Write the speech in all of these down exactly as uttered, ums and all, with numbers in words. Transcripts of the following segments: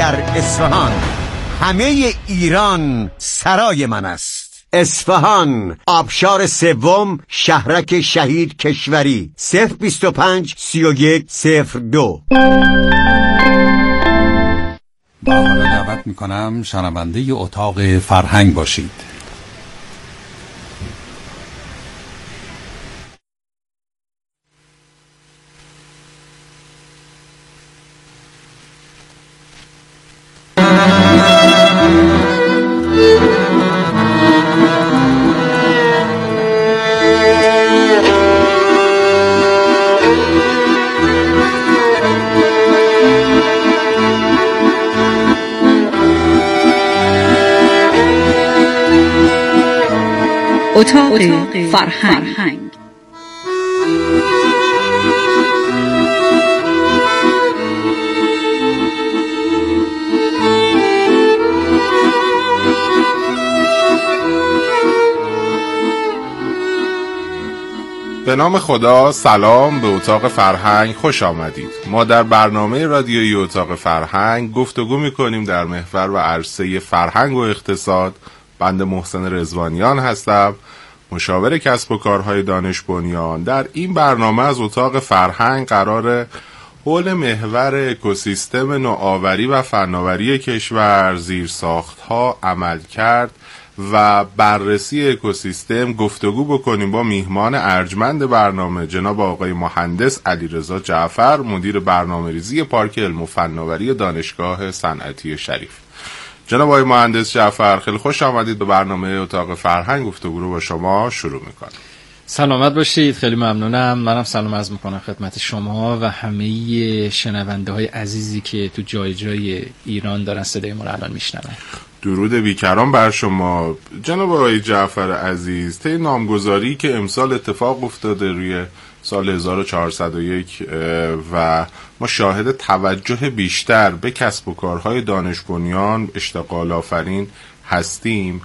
در اصفهان. همه ایران سرای من است. اصفهان، آبشار سوم، شهرک شهید کشوری. صفر بیست و پنج سی و یک صفر دو. با حالا دعوت میکنم شنونده اتاق فرهنگ باشید. اتاق فرهنگ. به نام خدا، سلام، به اتاق فرهنگ خوش آمدید. ما در برنامه رادیویی اتاق فرهنگ گفتگو میکنیم در محور و عرصه فرهنگ و اقتصاد. بنده محسن رضوانیان هستم، مشاور کسب و کارهای دانش بنیان. در این برنامه از اتاق فرهنگ قراره حول محور اکوسیستم نوآوری و فناوری کشور، زیرساخت‌ها، عملکرد و بررسی اکوسیستم گفتگو بکنیم با میهمان ارجمند برنامه، جناب آقای مهندس علیرضا جعفر، مدیر برنامه‌ریزی پارک علم و فناوری دانشگاه صنعتی شریف. جناب آقای مهندس جعفر، خیلی خوش آمدید به برنامه اتاق فرهنگ. گفتگو رو با شما شروع میکنم. سلامت باشید، خیلی ممنونم. منم سلام عرض میکنم خدمت شما و همه شنونده های عزیزی که تو جای جای ایران دارن صدای ما رو الان میشنون. درود بیکران بر شما. جناب آقای جعفر عزیز، طی نامگذاری که امسال اتفاق افتاده روی سال هزار و چهارصد و یک و ما شاهد توجه بیشتر به کسب و کارهای دانش بنیان، اشتغال آفرین هستیم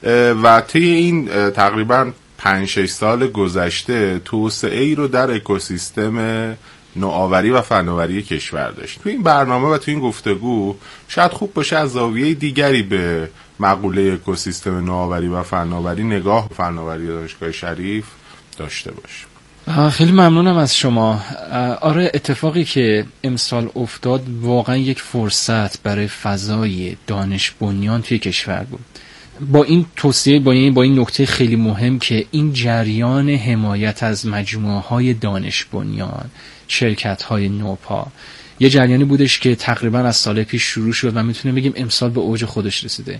و طی این تقریبا پنج شش سال گذشته توسعه ای رو در اکوسیستم نوآوری و فناوری کشور داشت. تو این برنامه و تو این گفتگو شاید خوب باشه از زاویه دیگری به مقوله اکوسیستم نوآوری و فناوری نگاه فناوری دانشگاه شریف داشته باشه. خیلی ممنونم از شما. آره، اتفاقی که امسال افتاد واقعا یک فرصت برای فضای دانش بنیان توی کشور بود. با این توصیه، با این با این نکته خیلی مهم که این جریان حمایت از مجموعه های دانش بنیان، شرکت های نوپا، یه جریانی بودش که تقریبا از سال پیش شروع شد و میتونیم بگیم امسال به اوج خودش رسیده.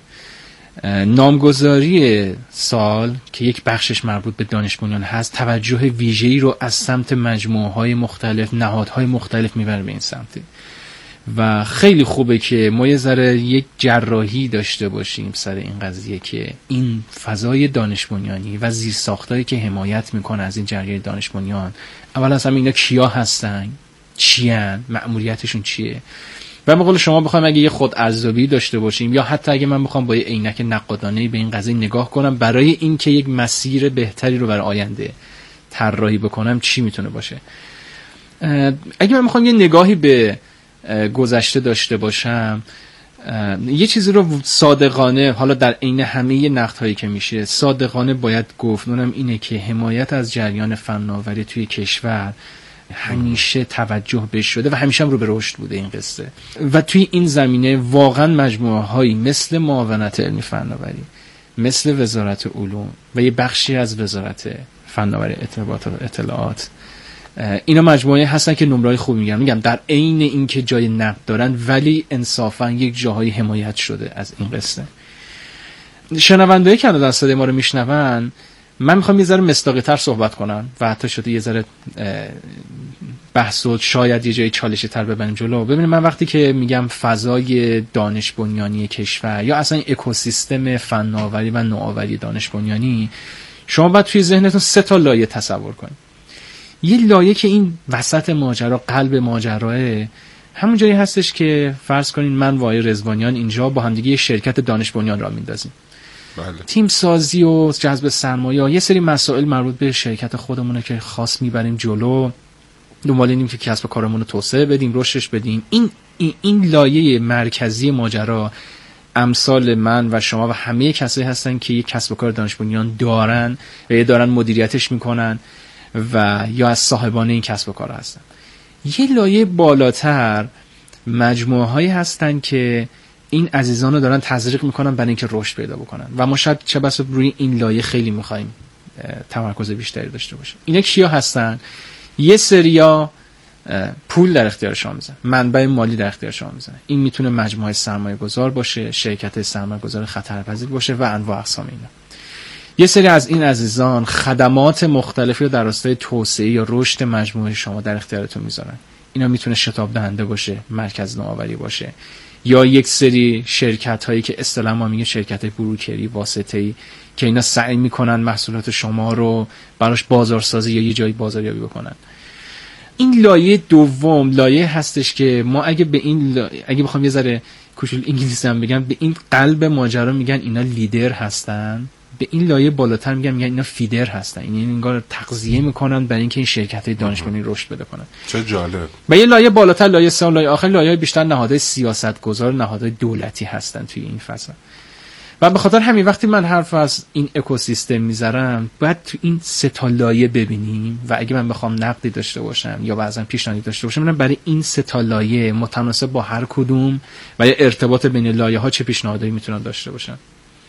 نامگذاری سال که یک بخشش مربوط به دانش بنیان هست، توجه ویژه‌ای رو از سمت مجموعه‌های مختلف، نهادهای مختلف میبره به این سمت و خیلی خوبه که ما یه ذره یک جراحی داشته باشیم سر این قضیه که این فضای دانش بنیانی و زیرساختایی که حمایت میکنه از این جریان دانش بنیان، اول از همه اینا کیا هستن، چیان، مأموریتشون چیه. و به قول شما بخوام اگه یه خود ارزیابی داشته باشیم یا حتی اگه من بخوام با یه عینک نقادانه‌ای به این قضیه نگاه کنم برای اینکه یک مسیر بهتری رو برای آینده طراحی بکنم، چی میتونه باشه. اگه من بخوام یه نگاهی به گذشته داشته باشم، یه چیزی رو صادقانه، حالا در عین همه نقدهایی که میشه صادقانه باید گفت، اونم اینه که حمایت از جریان فناوری توی کشور همیشه توجه بهش شده و همیشه هم رو به رشد بوده این قصه. و توی این زمینه واقعا مجموعه هایی مثل معاونت علمی فناوری، مثل وزارت علوم و یه بخشی از وزارت فناوری ارتباطات و اطلاعات، اینا مجموعه هستن که نمره‌های خوب میگن. میگم در عین اینکه جای نقد دارن ولی انصافا یک جاهای حمایت شده از این قصه. شنوندهایی که الان صدای ما رو میشنون، من میخوام یه ذره مصداقی‌تر صحبت کنم و حتی شده یه ذره بحث و شاید یه جای چالشی تر ببریم جلو. ببینید، من وقتی که میگم فضای دانش بنیانی کشور یا اصلا اکوسیستم فناوری و نوآوری دانش بنیانی، شما باید توی ذهنتون سه تا لایه تصور کنید. یه لایه که این وسط ماجرا، قلب ماجراه، همون جایی هستش که فرض کنین من و آقای رضوانیان اینجا با همدیگه یه شرکت دانش بنیان را میندازیم. بله. تیم سازی و جذب سرمایه، یه سری مسائل مربوط به شرکت خودمونه که خاص میبریم جلو، دنبال اینیم که کسب و کارمون رو توسعه بدیم، رشدش بدیم. این این, این لایه مرکزی ماجرا امثال من و شما و همه کسایی هستن که یک کسب و کار دانش بنیان دارن و یا دارن مدیریتش میکنن و یا از صاحبان این کسب و کار هستن. یه لایه بالاتر مجموعه هایی هستن که این عزیزان رو دارن تزریق میکنن برای اینکه رشد پیدا بکنن و ما شاید چه بسا روی این لایه خیلی میخوایم تمرکز بیشتری داشته باشیم. اینا کیا هستن؟ یه سریا پول در اختیار شما میزنن، منبع مالی در اختیار شما میزنن. این میتونه مجموعه سرمایه گذار باشه، شرکت سرمایه گذار خطرپذیر باشه و انواع اقسام اینا. یه سری از این عزیزان خدمات مختلفی رو در راستای توسعه یا رشد مجموعه شما در اختیارتون میذارن. اینا میتونه شتاب دهنده باشه، مرکز نوآوری باشه، یا یک سری شرکت هایی که اصطلاحاً ما میگیم شرکت بروکری واسطه‌ای که اینا سعی میکنن محصولات شما رو براش بازارسازی یا یه جایی بازاریابی بکنن. این لایه دوم لایه هستش که ما اگه به این لا... اگه بخوام یه ذره کوچول انگلیسی هم بگم، به این قلب ماجرا میگن اینا لیدر هستن. به این لایه بالاتر میگن میگن اینا فیدر هستن. این یعنی انگار تغذیه میکنن برای اینکه این شرکت‌های دانش بنیانی رشد بده کنن. چه جالب. و یه لایه بالاتر لایه سه لایه آخر لایه بیشتر نهادهای سیاستگزار، نهادهای دولتی هستن توی این فضا. و به خاطر همین وقتی من حرف از این اکوسیستم میذارم باید تو این سه تا لایه ببینیم و اگه من بخوام نقدی داشته باشم یا بعضا پیشنهادی داشته باشم، من برای این سه تا لایه متناسب با هر کدوم و یا ارتباط بین لایه ها چه پیشنهادایی میتونم داشته باشم.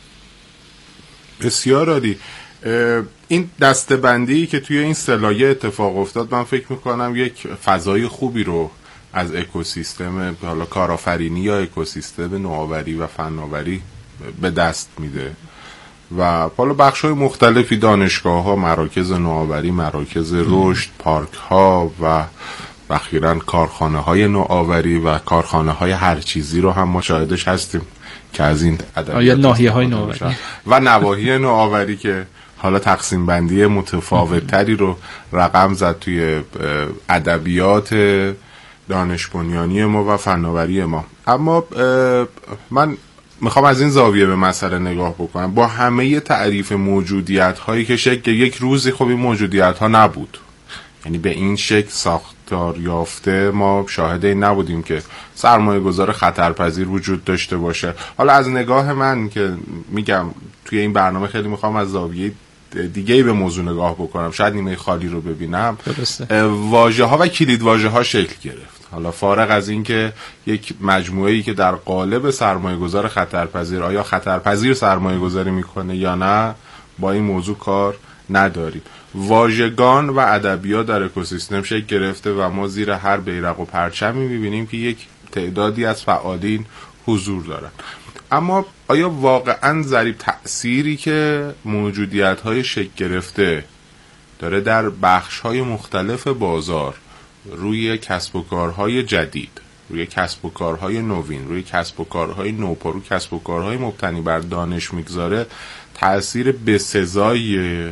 بسیار عالی. این دسته‌بندی که توی این سه لایه اتفاق افتاد، من فکر میکنم یک فضای خوبی رو از اکوسیستم حالا کارآفرینی یا اکوسیستم نوآوری و فناوری به دست میده و حالا بخش‌های مختلفی، دانشگاه‌ها، مراکز نوآوری، مراکز رشد، پارک‌ها و اخیراً کارخانه‌های نوآوری و کارخانه‌های هر چیزی رو هم مشاهدش هستیم که از این ادبیات ناحیه‌های نوآوری و نواحی نوآوری که حالا تقسیم بندی متفاوت‌تری رو رقم زد توی ادبیات دانش بنیانی ما و فناوری ما. اما من میخوام از این زاویه به مسئله نگاه بکنم. با همه تعریف موجودیت هایی که شکل یک روزی خب این موجودیت ها نبود، یعنی به این شکل ساختار یافته ما شاهد این نبودیم که سرمایه گذار خطرپذیر وجود داشته باشه. حالا از نگاه من که میگم توی این برنامه خیلی میخوام از زاویه دیگه به موضوع نگاه بکنم، شاید نیمه خالی رو ببینم، واژه ها و کلید واژه ها شکل گرفت. حالا فارغ از این که یک مجموعه‌ای که در قالب سرمایه‌گذار خطرپذیر آیا خطرپذیر سرمایه گذاری میکنه یا نه، با این موضوع کار نداریم. واژگان و ادبیات در اکوسیستم شکل گرفته و ما زیر هر بیرق و پرچمی میبینیم که یک تعدادی از فعالین حضور دارن. اما آیا واقعاً ضریب تأثیری که موجودیت‌های شکل گرفته داره در بخش‌های مختلف بازار روی کسب و کارهای جدید، روی کسب و کارهای نوین، روی کسب و کارهای نوپا، روی کسب و کارهای مبتنی بر دانش میگذاره، تأثیر بسزایی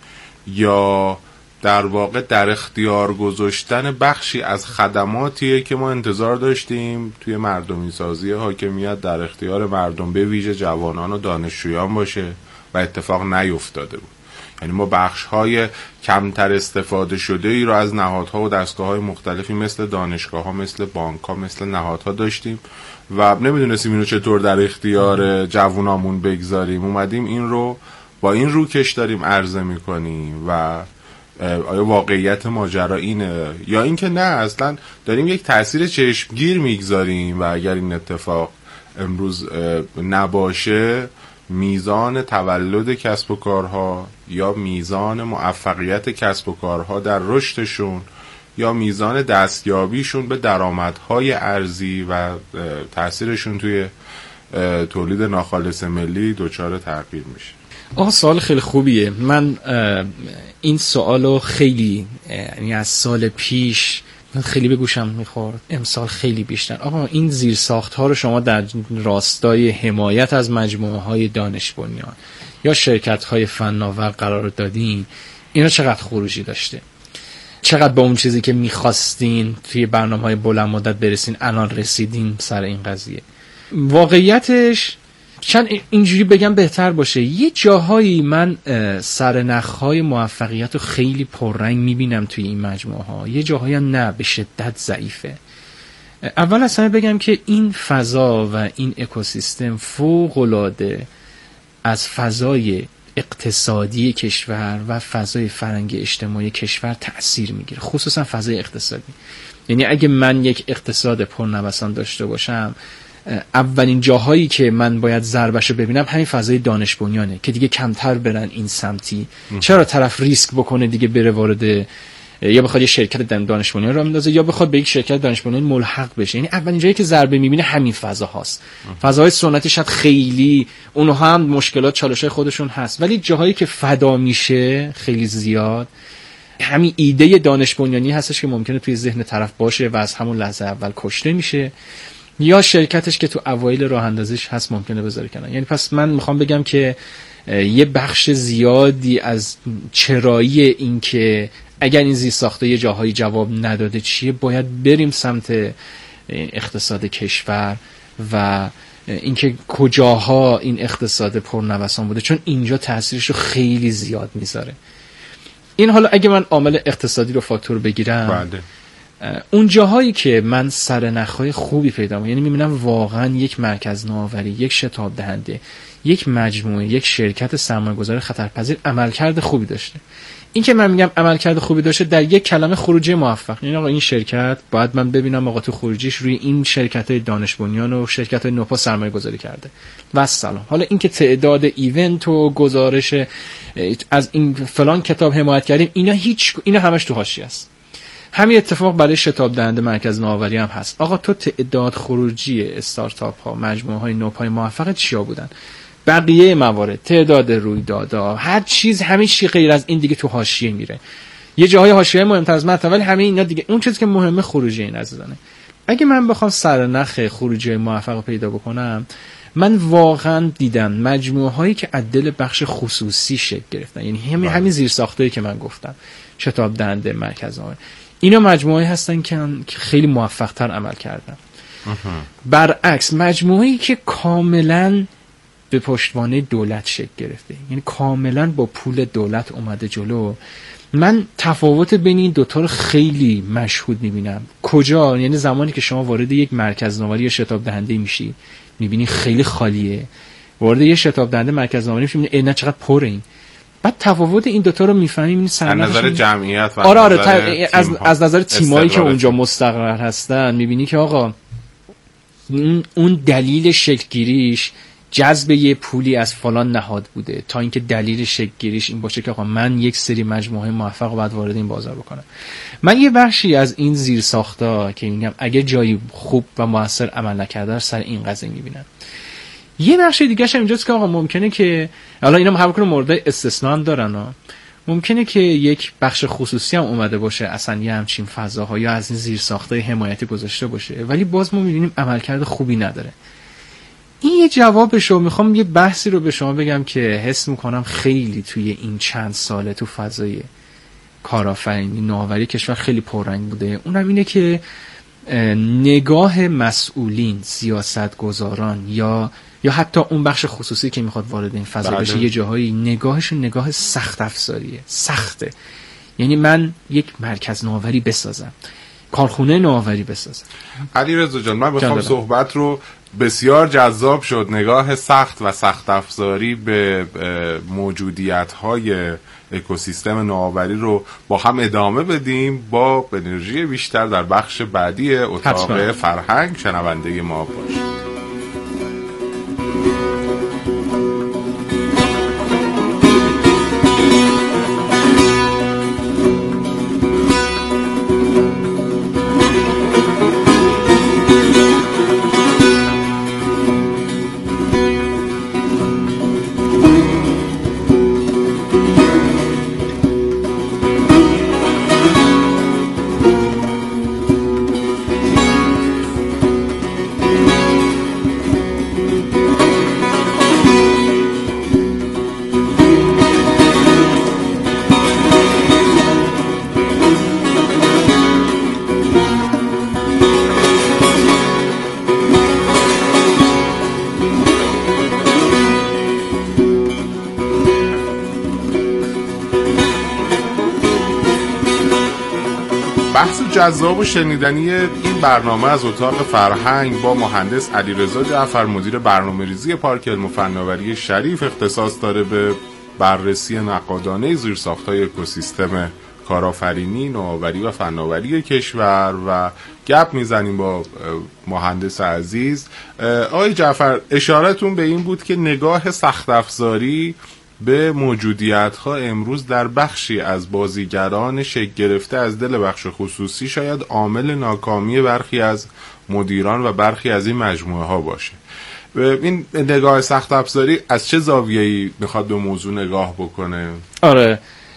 یا در واقع در اختیار گذاشتن بخشی از خدماتیه که ما انتظار داشتیم توی مردمی سازی حاکمیت در اختیار مردم به ویژه جوانان و دانشجویان باشه و اتفاق نیفتاده بود. یعنی ما بخش‌های کمتر استفاده شده ای رو از نهادها و دستگاه‌های مختلفی مثل دانشگاه‌ها، مثل بانک‌ها، مثل نهادها داشتیم و نمیدونستیم اینو چطور در اختیار جوانامون بگذاریم. اومدیم این رو با این روکش داریم عرضه می‌کنیم و آیا واقعیت ماجرا اینه یا اینکه نه اصلا داریم یک تأثیر چشمگیر میگذاریم و اگر این اتفاق امروز نباشه میزان تولد کسب و کارها یا میزان موفقیت کسب و کارها در رشدشون یا میزان دستیابیشون به درآمدهای ارزی و تأثیرشون توی تولید ناخالص ملی دچار تغییر میشه. آه سوال خیلی خوبیه. من این سوالو خیلی یعنی از سال پیش خیلی به گوشم میخورد، امسال خیلی بیشتر. آقا این زیرساخت ها رو شما در راستای حمایت از مجموعه های دانش بنیان یا شرکت های فناور قرار دادین، اینا چقدر خروجی داشته؟ چقدر با اون چیزی که میخواستین توی برنامه های بلند مدت برسین الان رسیدین سر این قضیه؟ واقعیتش چند اینجوری بگم بهتر باشه، یه جاهایی من سرنخهای موفقیت رو خیلی پررنگ میبینم توی این مجموعه ها، یه جاهایی هم نه، به شدت ضعیفه. اول از همه بگم که این فضا و این اکوسیستم فوق‌العاده از فضای اقتصادی کشور و فضای فرهنگی اجتماعی کشور تأثیر میگیره، خصوصا فضای اقتصادی. یعنی اگه من یک اقتصاد پرنوسان داشته باشم، اولین جاهایی که من باید ضربه‌شو ببینم همین فضای دانش بنیانه که دیگه کمتر برن این سمتی. چرا طرف ریسک بکنه دیگه بره وارد، یا بخواد یه شرکت دانش بنیان رو بندازه یا بخواد به یک شرکت دانش بنیان ملحق بشه. یعنی اولین جایی که ضربه میبینه همین فضا هاست. فضاهای سنتی شاید خیلی اونها هم مشکلات چالشای خودشون هست، ولی جاهایی که فدا میشه خیلی زیاد همین ایده دانش بنیانی هستش که ممکنه توی ذهن طرف باشه و از همون لحظه اول کشته میشه، یا شرکتش که تو اوایل راه اندازیش هست ممکنه بذاره کنن. یعنی پس من میخوام بگم که یه بخش زیادی از چرایی این که اگر این زیرساخته یه جاهایی جواب نداده چیه، باید بریم سمت اقتصاد کشور و اینکه کجاها این اقتصاد پرنوسان بوده، چون اینجا تاثیرش رو خیلی زیاد میذاره. این حالا اگه من عامل اقتصادی رو فاکتور بگیرم، بله. اون جاهایی که من سرنخهای خوبی پیدا می‌کنم، یعنی می‌بینم واقعا یک مرکز نوآوری، یک شتاب دهنده، یک مجموعه، یک شرکت سرمایه‌گذار خطرپذیر عملکرد خوبی داشته. این که من میگم عملکرد خوبی داشته در یک کلمه خروجی موفق. یعنی آقا این شرکت باید من ببینم آقا تو خروجیش روی این شرکت‌های دانش بنیان و شرکت‌های نوپا سرمایه‌گذاری کرده و سلام. حالا اینکه تعداد ایونت و گزارش از این فلان کتاب حمایت کردیم، اینا هیچ اینا همش تو حاشیه است. همین اتفاق برای شتاب دهنده مرکز نوآوری هم هست. آقا تو تعداد خروجی استارتاپ ها، مجموعه های نوپای موفق چیا بودن؟ بقیه موارد، تعداد رویدادها، هر چیز، همین چیز غیر از این دیگه تو حاشیه میره. یه جاهای حاشیه مهمتر از مطلب، ولی همه اینا دیگه اون چیزی که مهمه خروجی این عزیزانه. اگه من بخوام سرنخ خروجی موفق رو پیدا بکنم، من واقعا دیدم مجموعه هایی که عدل بخش خصوصی شکل گرفتن، یعنی همین همین زیرساختایی که من گفتم، شتاب دهنده مرکز نوآوری، اینا مجموعه‌ای هستن که خیلی موفق‌تر عمل کردن. برعکس مجموعه‌ای که کاملاً به پشتوانه دولت شکل گرفته، یعنی کاملاً با پول دولت اومده جلو، من تفاوت بین این دوتا رو خیلی مشهود می‌بینم. کجا؟ یعنی زمانی که شما وارد یک مرکز نوآوری یا شتاب دهنده میشی، می‌بینی خیلی خالیه. وارد یک شتاب دهنده مرکز نوآوری میشی، می‌بینی اینا چقدر پره این. بعد تفاوت این دوتا رو میفهمیم این از نظر جمعیت و آره آره نظر از از نظر تیمایی که اونجا مستقر هستن، میبینی که آقا اون دلیل شکل گیریش جذب یه پولی از فلان نهاد بوده، تا اینکه دلیل شکل گیریش این باشه که آقا من یک سری مجموعه موفق رو بعد وارد این بازار بکنم. من یه بخشی از این زیر ساختا که میگم اگه جایی خوب و موثر عمل نکرده سر این قضیه میبینم. یه بخش دیگه هم اینجاست که آقا ممکنه که حالا اینا هم کنه مورد استثنا هم دارن ها. ممکنه که یک بخش خصوصی هم اومده باشه اصلا یه همچین فضاها یا از این زیر ساختای حمایتی گذاشته باشه، ولی باز ما می‌بینیم عملکرد خوبی نداره. این یه جوابش رو میخوام یه بحثی رو به شما بگم که حس میکنم خیلی توی این چند ساله تو فضای کارآفرینی نوآوری کشور خیلی پررنگ بوده. اونم اینه که نگاه مسئولین، سیاستگزاران یا یا حتی اون بخش خصوصی که میخواد وارد این فضا بشه، یه جاهایی نگاهشون نگاه سخت افزاریه، سخته. یعنی من یک مرکز نوآوری بسازم، کارخونه نوآوری بسازم. علیرضا جان، من بخوام صحبت رو بسیار جذاب شد، نگاه سخت و سخت افزاری به موجودیت‌های اکوسیستم نوآوری رو با هم ادامه بدیم با انرژی بیشتر در بخش بعدی اتاق حتما. فرهنگ شنونده ما باشید. جذاب و شنیدنی این برنامه از اتاق فرهنگ با مهندس علیرضا جعفر، مدیر برنامه‌ریزی پارک علم و فناوری شریف، اختصاص داره به بررسی نقادانه زیرساخت‌های اکوسیستم کارآفرینی، نوآوری و فناوری کشور و گپ میزنیم با مهندس عزیز. آقای جعفر، اشارتون به این بود که نگاه سخت افزاری به موجودیت‌ها امروز در بخشی از بازیگران شکل گرفته از دل بخش خصوصی شاید عامل ناکامی برخی از مدیران و برخی از این مجموعه ها باشه. این نگاه سخت افزاری از چه زاویه‌ای میخواد به موضوع نگاه بکنه؟ آره،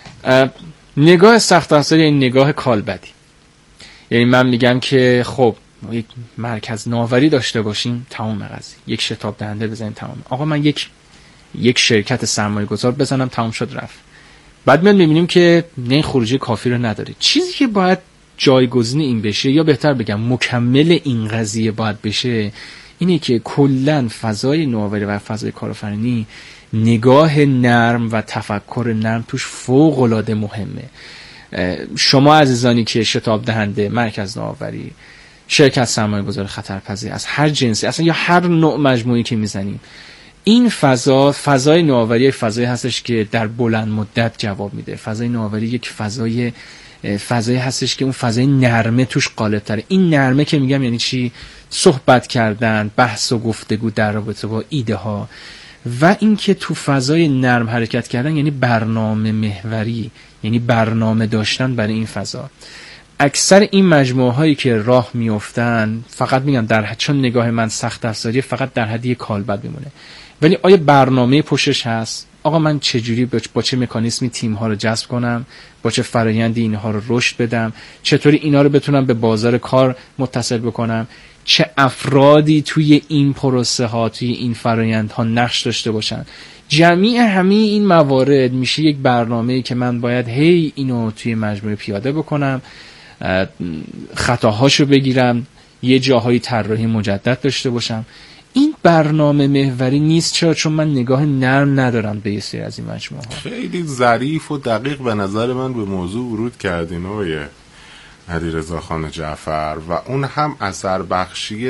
نگاه سخت افزاری این نگاه کالبدی. یعنی من میگم که خب یک مرکز نوآوری داشته باشیم، تمام قضیه، یک شتاب دهنده بزنیم، تمام. آقا من یک یک شرکت سرمایه گذار بزنم، تمام شد رفت. بعد میاد میبینیم که نه، خروجی کافی رو نداره. چیزی که باید جایگزین این بشه، یا بهتر بگم مکمل این قضیه باید بشه، اینه که کلن فضای نوآوری و فضای کارآفرینی نگاه نرم و تفکر نرم توش فوق العاده مهمه. شما عزیزانی که شتاب دهنده، مرکز نوآوری، شرکت سرمایه گذار خطرپذیر از هر جنسی، اصلا یا هر نوع مجموعی که میزنیم، این فضا فضای نوآوری فضایی هستش که در بلند مدت جواب میده. فضای نوآوری یک فضای فضایی هستش که اون فضای نرمه توش غالب تره. این نرمه که میگم یعنی چی؟ صحبت کردن، بحث و گفتگو در رابطه با ایده ها، و اینکه تو فضای نرم حرکت کردن یعنی برنامه محوری، یعنی برنامه داشتن برای این فضا. اکثر این مجموعه هایی که راه میافتن، فقط میگم در حد، چون نگاه من سخت افزاری فقط در حد یک کالبد میمونه، ولی آیا برنامه پشتش هست؟ آقا من چجوری با چه مکانیزمی تیم ها رو جذب کنم، با چه فرآیندی اینها رو رشد بدم، چطوری اینا رو بتونم به بازار کار متصل بکنم، چه افرادی توی این پروسه ها، توی این فرآیند ها نقش داشته باشن. جمعی همه این موارد میشه یک برنامه‌ای که من باید هی اینو توی مجموعه پیاده بکنم، خطاهاشو بگیرم، یه جاهای طراحی مجدد داشته باشم. این برنامه محوری نیست. چرا؟ چون من نگاه نرم ندارم به یه سری از این مجموعه ها. خیلی ظریف و دقیق به نظر من به موضوع ورود کردین آقای علیرضا خان جعفر، و اون هم اثر بخشی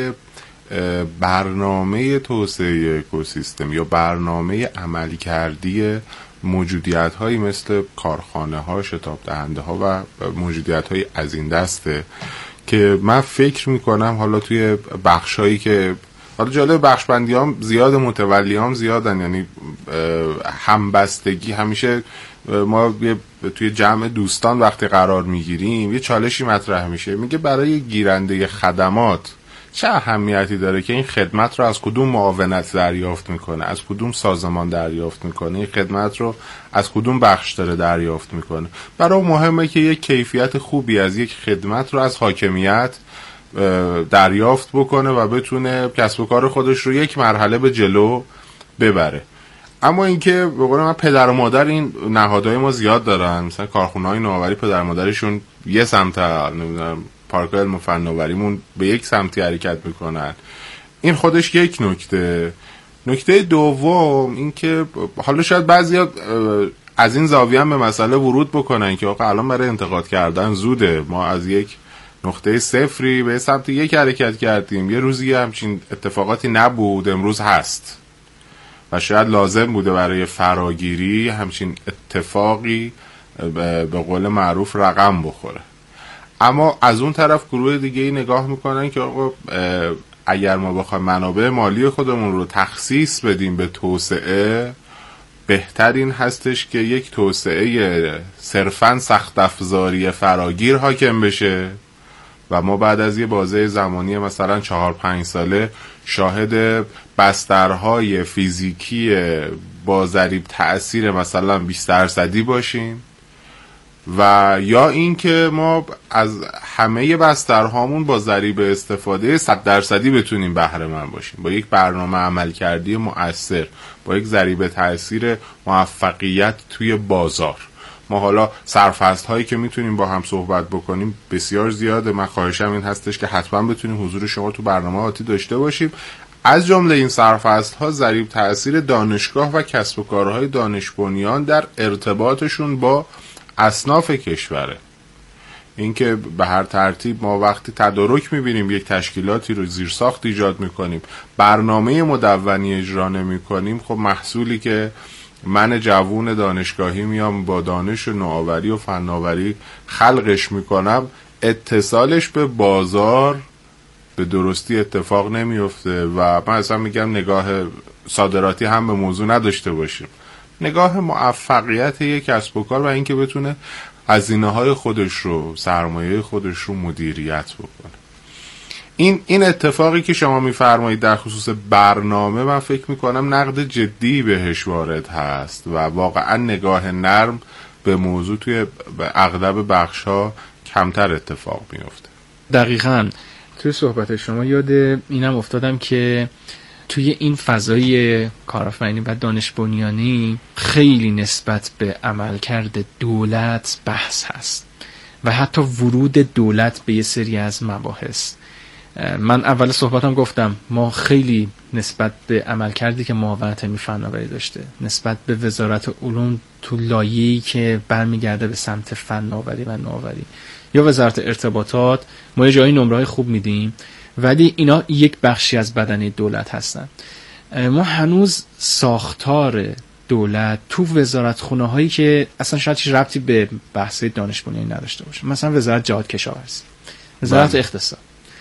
برنامه توسعه اکوسیستم یا برنامه عملی کردی موجودیت هایی مثل کارخانه ها، شتاب دهنده ها و موجودیت های از این دسته که من فکر میکنم حالا توی بخش هایی که حالا جالب بخش بندی هم زیاد، متولی هم زیادن، یعنی همبستگی همیشه. ما توی جمع دوستان وقتی قرار میگیریم یه چالشی مطرح میشه، میگه برای گیرنده خدمات چه اهمیتی داره که این خدمت رو از کدوم معاونت دریافت میکنه، از کدوم سازمان دریافت میکنه، این خدمت رو از کدوم بخش داره دریافت میکنه. برای مهمه که یک کیفیت خوبی از یک خدمت رو از حاکمیت دریافت بکنه و بتونه کسب و کار خودش رو یک مرحله به جلو ببره. اما اینکه به قول من پدر و مادر این نهادهای ما زیاد دارن، مثلا کارخونه‌های نوآوری پدر و مادرشون یه سمت، نمیدونم پارک علم و فناوریمون به یک سمتی حرکت میکنن. این خودش یک نکته. نکته دوم اینکه حالا شاید بعضیا از این زاویه هم به مسئله ورود بکنن که آقا الان برای انتقاد کردن زوده، ما از یک نقطه صفری به سمت یک حرکت کردیم، یه روزی همچین اتفاقاتی نبود، امروز هست و شاید لازم بوده برای فراگیری همچین اتفاقی به قول معروف رقم بخوره. اما از اون طرف گروه دیگه ای نگاه میکنن که آقا اگر ما بخوایم منابع مالی خودمون رو تخصیص بدیم به توسعه، بهترین هستش که یک توسعه صرفاً سخت افزاری فراگیر حاکم بشه و ما بعد از یه بازه زمانی مثلا چهار پنج ساله شاهد بسترهای فیزیکی با ضریب تأثیر مثلا بیست درصدی باشیم، و یا این که ما از همه بسترهامون با ضریب استفاده صد درصدی بتونیم بهره مند باشیم، با یک برنامه عمل کردی مؤثر، با یک ضریب تأثیر موفقیت توی بازار. ما حالا سرفصل هایی که میتونیم با هم صحبت بکنیم بسیار زیاده. من خواهشم این هستش که حتما بتونیم حضور شما تو برنامه آتی داشته باشیم. از جمله این سرفصل ها ضریب تأثیر دانشگاه و کسب و کارهای دانش بنیان در ارتباطشون با اصناف کشوره. اینکه به هر ترتیب ما وقتی تدارک میبینیم یک تشکیلاتی رو زیرساخت ایجاد میکنیم، برنامه مدونی اجرا نمیکنیم، خب محصولی که من جوون دانشگاهی میام با دانش و نوآوری و فناوری خلقش میکنم، اتصالش به بازار به درستی اتفاق نمیفته و من اصلا میگم نگاه صادراتی هم به موضوع نداشته باشیم. نگاه موفقیت یک کسب و کار و اینکه بتونه هزینه‌های خودش رو، سرمایه خودش رو مدیریت بکنه. این این اتفاقی که شما میفرمایید در خصوص برنامه، من فکر میکنم نقد جدی بهش وارد هست و واقعا نگاه نرم به موضوع توی اغلب بخش‌ها کمتر اتفاق میفته. دقیقاً توی صحبت شما یاد اینم افتادم که توی این فضای کارآفرینی و دانش بنیانی خیلی نسبت به عملکرد دولت بحث هست و حتی ورود دولت به یه سری از مباحث. من اول صحبتم گفتم ما خیلی نسبت به عملکردی که معاونت علمی فناوری داشته، نسبت به وزارت علوم تو لایه‌ای که برمیگرده به سمت فناوری و نوآوری یا وزارت ارتباطات، ما یه جایی نمره‌های خوب میدیم ولی اینا یک بخشی از بدنه دولت هستن. ما هنوز ساختار دولت تو وزارت خونه هایی که اصلا شاید چیز ربطی به بحث دانش بنیانی نداشته باشه، مثلا وزارت جهاد کشاورزی، وزارت بله. اقتصاد،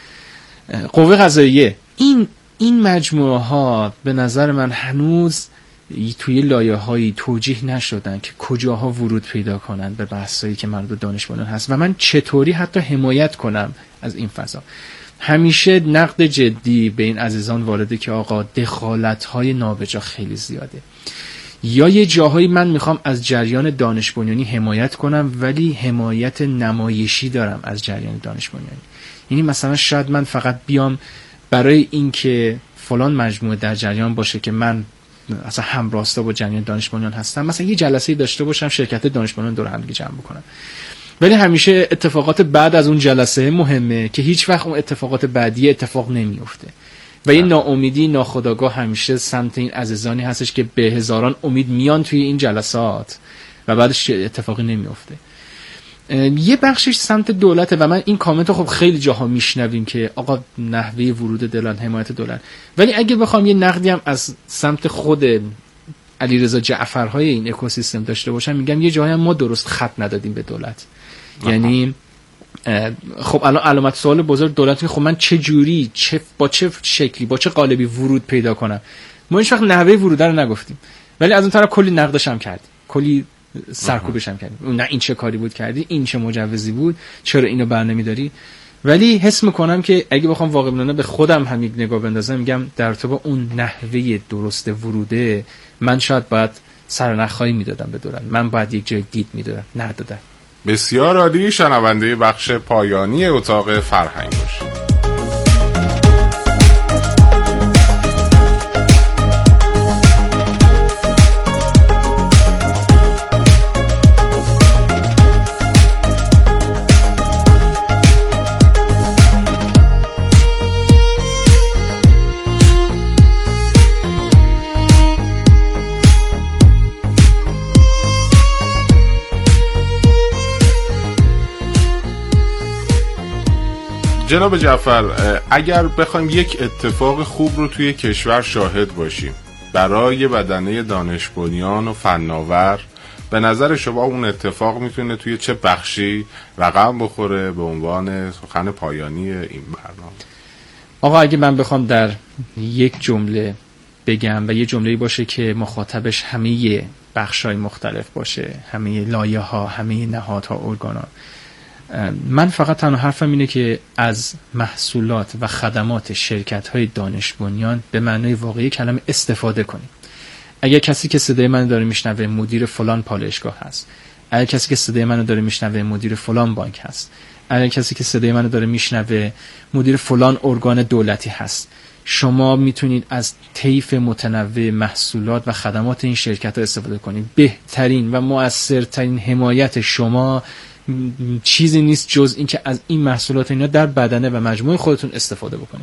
قوه قضاییه، این این مجموعه ها به نظر من هنوز توی لایه هایی توجیه نشدن که کجاها ورود پیدا کنن به بحثایی که مربوط به دانش بنیان هست و من چطوری حتی حمایت کنم از این فضا. همیشه نقد جدی به این عزیزان وارده که آقا دخالت های نابجا خیلی زیاده، یا یه جاهایی من میخوام از جریان دانش بنیانی حمایت کنم ولی حمایت نمایشی دارم از جریان دانش بنیانی. یعنی مثلا شاید من فقط بیام برای اینکه فلان مجموعه در جریان باشه که من اصلا همراستا با جریان دانش بنیان هستم، مثلا یه جلسه داشته باشم شرکت دانش بنیان دور هم دیگه جمع بکنم، ولی همیشه اتفاقات بعد از اون جلسه مهمه که هیچ وقت اون اتفاقات بعدی اتفاق نمیفته و این ناامیدی ناخودآگاه همیشه سمت این عزیزانی هستش که به هزاران امید میان توی این جلسات و بعدش اتفاقی نمیفته. یه بخشش سمت دولته و من این کامنت رو خب خیلی جاها میشنویم که آقا نحوه ورود دولت، حمایت دولت، ولی اگه بخوام یه نقدی هم از سمت خود علیرضا جعفرهای این اکوسیستم داشته باشم، میگم یه جایی هم ما درست خط ندادیم به دولت. یعنی خب الان علامت سوال بزرگ دولت، خب من چه جوری، چه با چه شکلی، با چه قالبی ورود پیدا کنم؟ ما هیچ وقت نحوه ورود رو نگفتیم، ولی از اون طرف کلی نقدش هم کردیم، کلی سرکوبش هم کردیم. نه این چه کاری بود کردی، این چه مجوزی بود، چرا اینو برنمیداری؟ ولی حس میکنم که اگه بخوام واقع بینانه به خودم هم یک نگاه بندازم، میگم در ارتباط اون نحوه درست وروده من شاید باید سرنخ‌هایی میدادم به دولت، من باید یک جای دید میدادم، ندادم. بسیار عالی. شنونده بخش پایانی اتاق فرهنگ باشید. جناب جعفر، اگر بخوایم یک اتفاق خوب رو توی کشور شاهد باشیم برای بدنه دانش بنیان و فناور، به نظر شما اون اتفاق میتونه توی چه بخشی رقم بخوره به عنوان سخن پایانی این برنامه؟ آقا اگه من بخوام در یک جمله بگم و یه جمله‌ای باشه که مخاطبش همه بخش‌های مختلف باشه، همه لایه‌ها، همه نهادها، ارگان‌ها، من فقط تنها حرفم اینه که از محصولات و خدمات شرکت‌های دانش بنیان به معنای واقعی کلمه استفاده کنیم. اگر کسی که صدای من داره میشنوه مدیر فلان پالایشگاه هست، اگر کسی که صدای من داره میشنوه مدیر فلان بانک هست، اگر کسی که صدای من داره میشنوه مدیر فلان ارگان دولتی هست، شما میتونید از طیف متنوع محصولات و خدمات این شرکت‌ها استفاده کنید. بهترین و مؤثرترین حمایت شما چیزی نیست جز این که از این محصولات اینا در بدنه و مجموعه خودتون استفاده بکنید.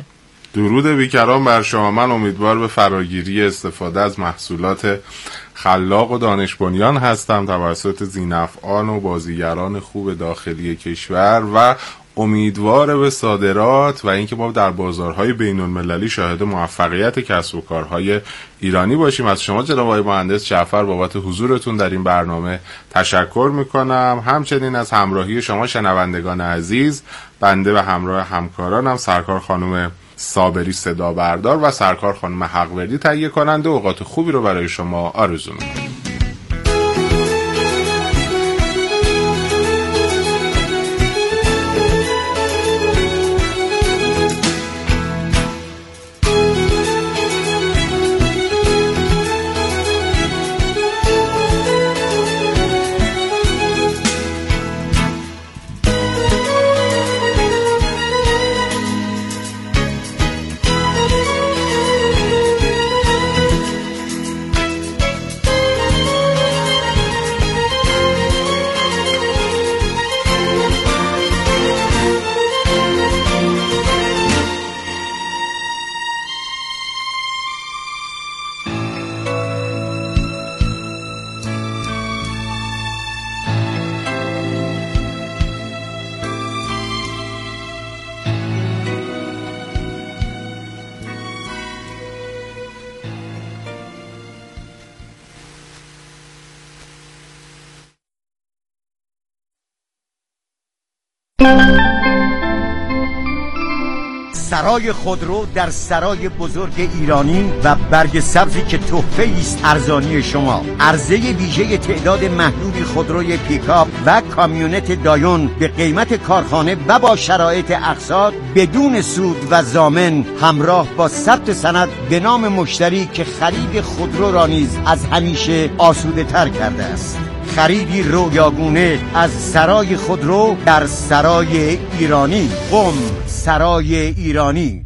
درود بیکران بر شما. من امیدوار به فراگیری استفاده از محصولات خلاق و دانش بنیان هستم توسط ذی‌نفعان و بازیگران خوب داخلی کشور و امیدوار به صادرات و اینکه ما در بازارهای بین‌المللی شاهد موفقیت کسب و کارهای ایرانی باشیم. از شما جناب آقای مهندس جعفر بابت حضورتون در این برنامه تشکر میکنم. همچنین از همراهی شما شنوندگان عزیز، بنده و همراه همکارانم سرکار خانم صابری صدا بردار و سرکار خانم حقوردی تهیه کننده اوقات خوبی رو برای شما آرزو میکنم. سرای خودرو در سرای بزرگ ایرانی و برگ سبزی که تحفه است ارزانی شما. عرضه ویژه تعداد محدودی خودروی پیکاپ و کامیونت دایون به قیمت کارخانه و با شرایط اقساط بدون سود و ضامن، همراه با ثبت سند به نام مشتری که خرید خودرو را نیز از همیشه آسوده تر کرده است. خریدی رویاگونه از سرای خودرو در سرای ایرانی. قم، سرای ایرانی.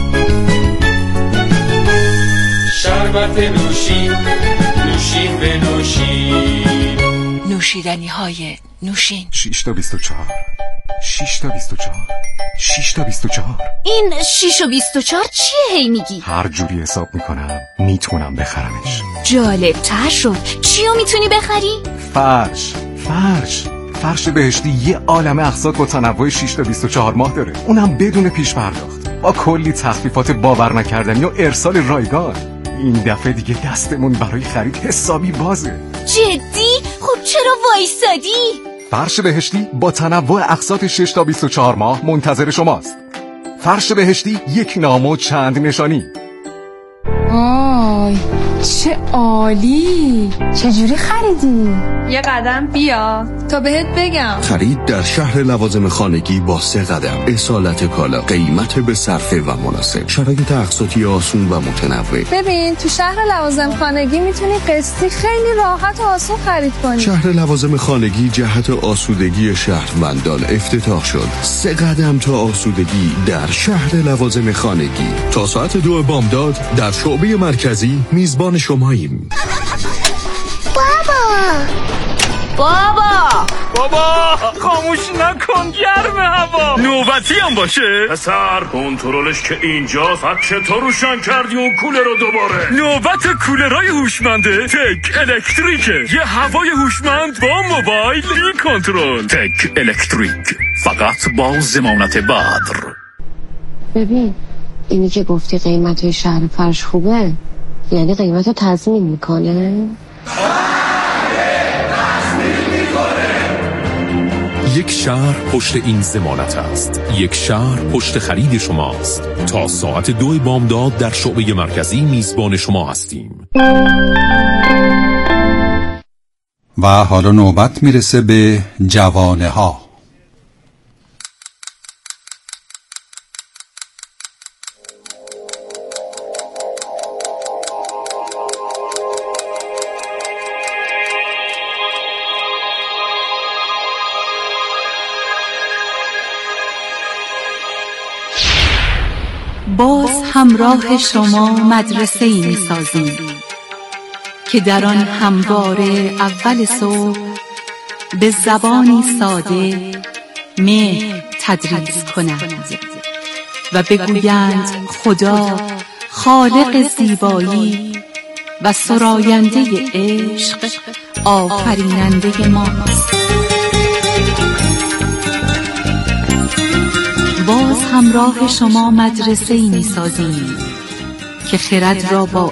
شربت نوشین، نوشین به نوشین، نوشیدنی های نوشین. شش تا بیست و چهار، شش تا بیست و چهار، شش تا بیست و چهار. این شش و بیست و چهار چیه هی میگی؟ هر جوری حساب میکنم میتونم بخرمش. جالب تر شد. چیو میتونی بخری؟ فرش، فرش فرش بهشتی یه عالمه اقساط با تنوع شش تا بیست و چهار ماه داره، اونم بدون پیش پرداخت، با کلی تخفیفات باور نکردنی و ارسال رایگان. این دفعه دیگه دستمون برای خرید حسابی بازه. جدی؟ خب چرا وایسادی؟ فرش بهشتی با تنوع اقساط شش تا بیست و چهار ماه منتظر شماست. فرش بهشتی، یک نام و چند نشانی. آی چه عالی! چجوری خریدی؟ یه قدم بیا تا بهت بگم. خرید در شهر لوازم خانگی با سه قدم. اصالت کالا، قیمت به صرفه و مناسب، شرایط اقساطی آسون و متنوع. ببین تو شهر لوازم خانگی میتونی قسطی خیلی راحت و آسون خرید کنی. شهر لوازم خانگی جهت آسودگی شهروندان افتتاح شد. سه قدم تا آسودگی در شهر لوازم خانگی. تا ساعت دو بامداد در شعبه مرکزی میزبان شماییم. بابا بابا بابا خاموش نکن، گرم هوا. نوبتی هم باشه پسر، کنترلش که اینجاست. بعد چطور روشن کردی اون کولر رو دوباره؟ نوبت کولرهای هوشمنده تک الکتریکه. یه هوای هوشمند با موبایل بی کنترل. تک الکتریک، فقط با ضمانت بدر. ببین اینی که گفتی قیمت شهر فرش خوبه، یعنی قیمت رو تضمین میکنه؟ یک شهر پشت این ضمانت است. یک شهر پشت خرید شماست. تا ساعت دو بامداد در شعبه مرکزی میزبان شما هستیم. و حالا نوبت میرسه به جوانه ها. باز همراه شما مدرسه ای می سازیم که در آن همواره اول صبح به زبانی ساده مهر تدریس کنند و بگویند خدا خالق زیبایی و سراینده عشق آفریننده ماست. باز همراه شما مدرسه‌ای می‌سازیم که خرد را با